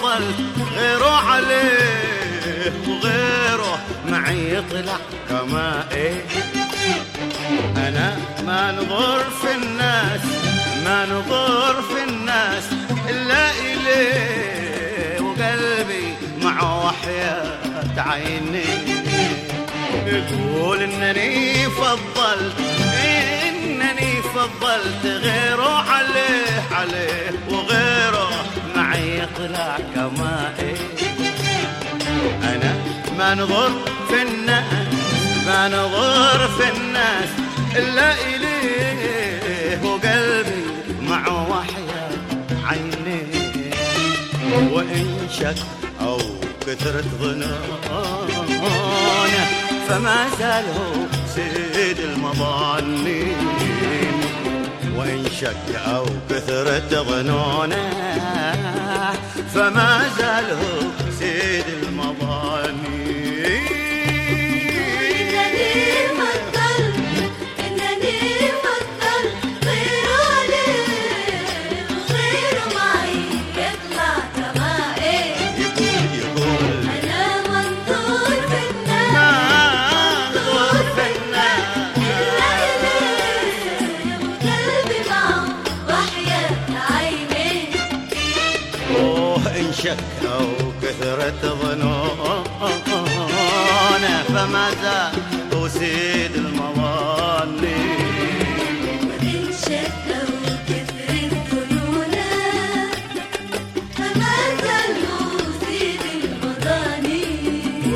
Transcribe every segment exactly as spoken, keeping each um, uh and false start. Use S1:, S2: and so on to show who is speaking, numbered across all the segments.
S1: فضلت غيره عليه وغيره معي يطلع كما ايه. انا ما نظر في الناس ما نظر في الناس الا اليه، وقلبي مع وحياة عيني يقول انني فضلت انني فضلت غيره عليه عليه وغيره معي يطلع كما ايه. انا ما نظر في الناس ما نظر في الناس الا اليه، وقلبي مع وحياة عيني. وان شك او كثرت ظنونه فما زال هو سيد المظانين. وإن شك أو كثرت ظنونه فما زال هو سيد المظانين. شك أو كثرة ظنونه فما زال هو سيد المظانين.
S2: وإن شك أو كثرة ظنونه فما زال هو سيد المظانين.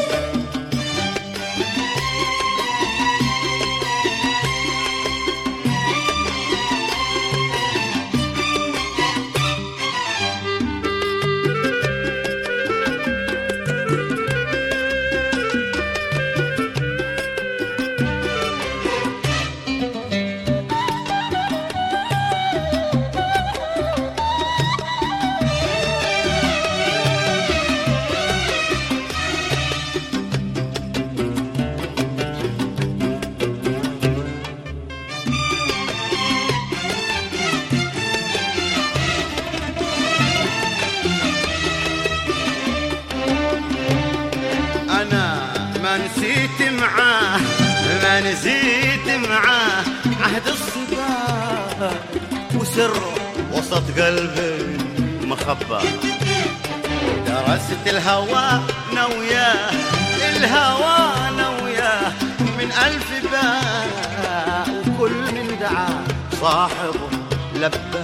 S1: ما نسيت معاه ما نسيت معاه عهد الصبا وسره وسط قلبي مخبى. درست الهوى نوياه الهوى نوياه من ألف باء، وكل من دعا صاحبه لبى.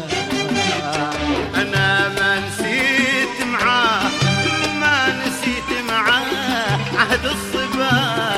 S1: أنا ما نسيت معاه ما نسيت معاه عهد الصبا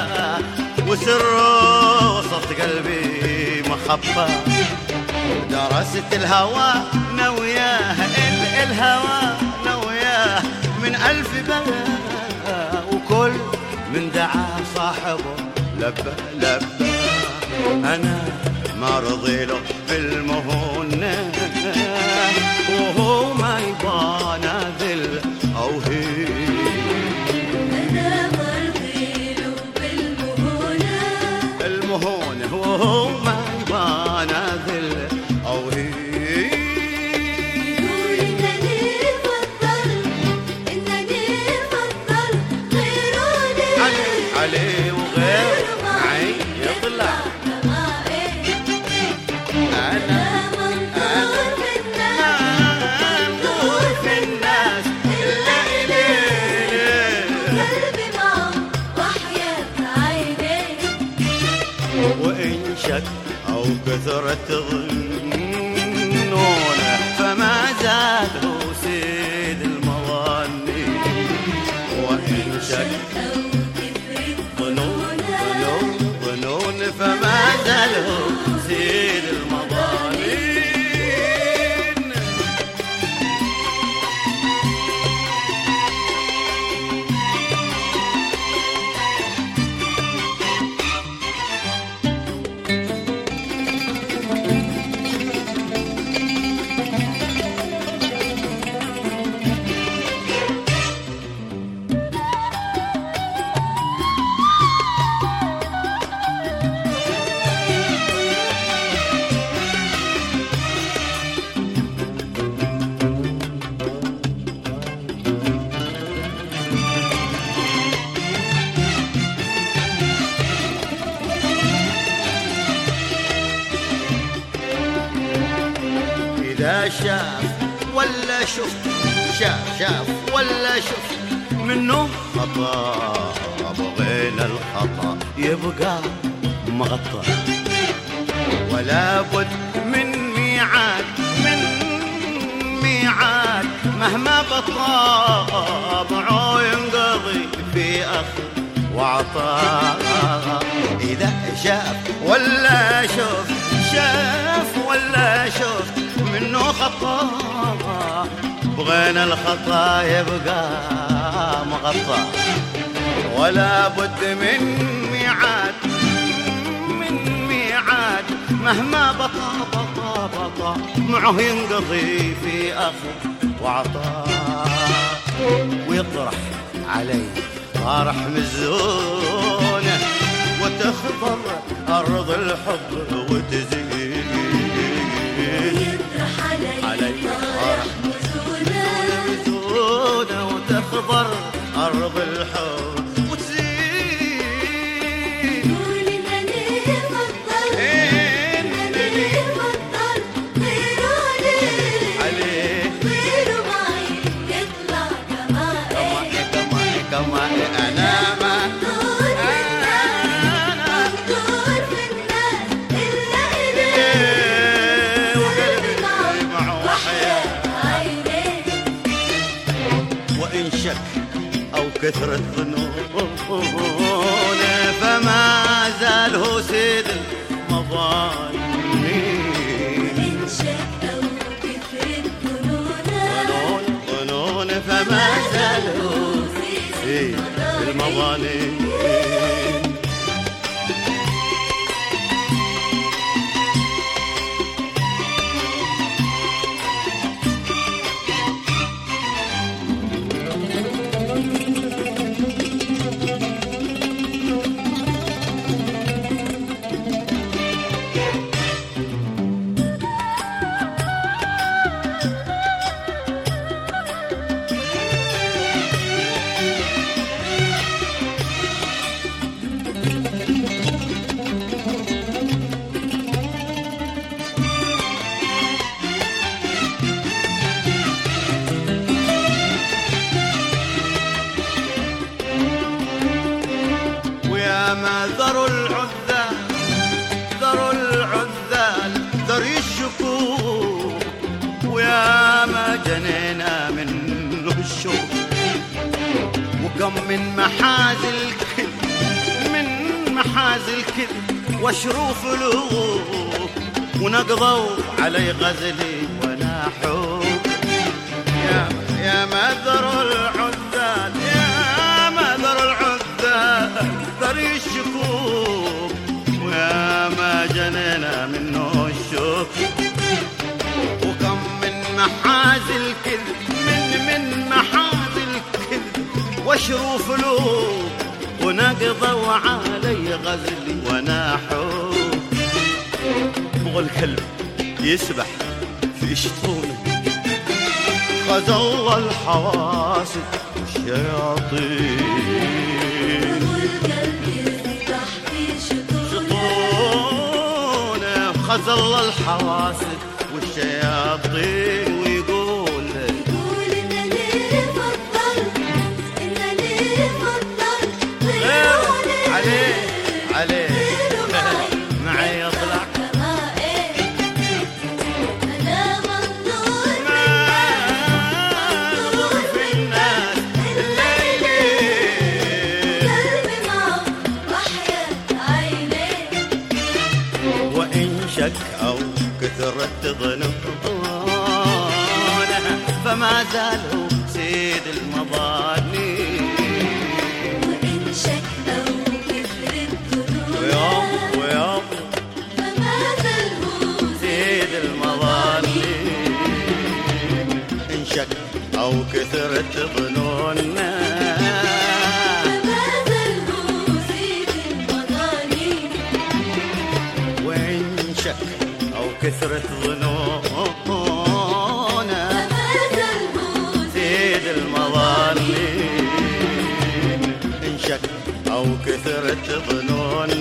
S1: وسره وسط قلبي مخبى. درست الهوى نوياه الهوى نوياه من ألف بلا، وكل من دعا صاحبه لبى لبى. أنا ما رضي له بالمهونة وهو ما يبان ذل أو هين. المهونة وهو ما يبان ذل أو هين.
S2: يقول إنني فضل إنني فضل غيره
S1: عليه عليه وغير معي يطلع
S2: كما إيه.
S1: أنا
S2: منظور في الناس
S1: منظور في الناس إلا إليه،
S2: قلبي معه وحياة عيني.
S1: وإن شك أو كثرت ظنونه فما زال هو سيد المظانين. وإن شك
S2: أو كثرة
S1: ظنون ظنون ظنون فما زال هو سيد المظانين. ولا شاف ولا شفت، شاف شاف ولا شفت منه خطا، بغينا الخطا يبقى مغطى. ولا بد من ميعاد، من ميعاد مهما بطا، معه ينقضي في أخذ وعطاء. إذا شاف ولا شوف، شاف ولا شوف منه خطا، بغينا الخطا يبقى مغطى. ولا بد من ميعاد، من ميعاد مهما بطا بطا بطا، معه ينقضي في أخذ وعطاء. ويطرح علي طارح مزونه، وتخضر أرض الحب وتزيد.
S2: يطرح علي طارح
S1: مزونه، وتخضر أرض الحب وتزيد.
S2: قول إنني بطل، إنني بطل غيره عليه،
S1: عليه
S2: غيره معي يطلع كما إيه،
S1: كما كما أنا ما
S2: مقدور بالناس، مقدور بالناس إلا إليه، وقلبي معه وحياة عينيه.
S1: وإن شك أو كثرة ظنونه، فما زال هو سيد المظالم.
S2: إن شك أو كثرة ظنونه،
S1: ظنون فما زال هو سيد المظالم. ما ذروا العذال، ذروا العذال ذري الشكوك، ويا ما جنينا منه الشوق. وكم من محازل الكذب، من محازل الكذب وشروف له، ونقضوا علي غزلي وناحوك. يا يا ما ذروا العذال، يا ما ذروا العذال ذري الشكوك، ويا ما جنينا منه الشوك. وكم من محازل الكذب، من من محازل الكذب وشروف له، ونقضوا علي غزلي وناحوك. بغى الكلب يسبح في شطونه، خذ الله الحواسد والشياطين. شطونه خذ الله الحواسد والشياطين. ويقول
S2: يقول إنني بطل، إنني بطل
S1: غير
S2: غيره
S1: عليه عليه
S2: غيره معي
S1: معي يطلع
S2: كما إيه. أنا مقدور
S1: مقدور في الناس الليلي،
S2: قلبي معه وحياة عينيه.
S1: وإن شك أو كثرت ظنونه، فما زالوا سيد المظالم.
S2: وإن شك أو كثرت
S1: ويوم
S2: ظنونه،
S1: ويوم
S2: فما زال هو
S1: سيد المظالم. إن شك أو كثرت ظنونا،
S2: فما زال هو سيد المظالم.
S1: وإن شك أو كثرت ظنونا،
S2: فما زال هو
S1: سيد المظالم. إن شك أو كثرت ظنونا،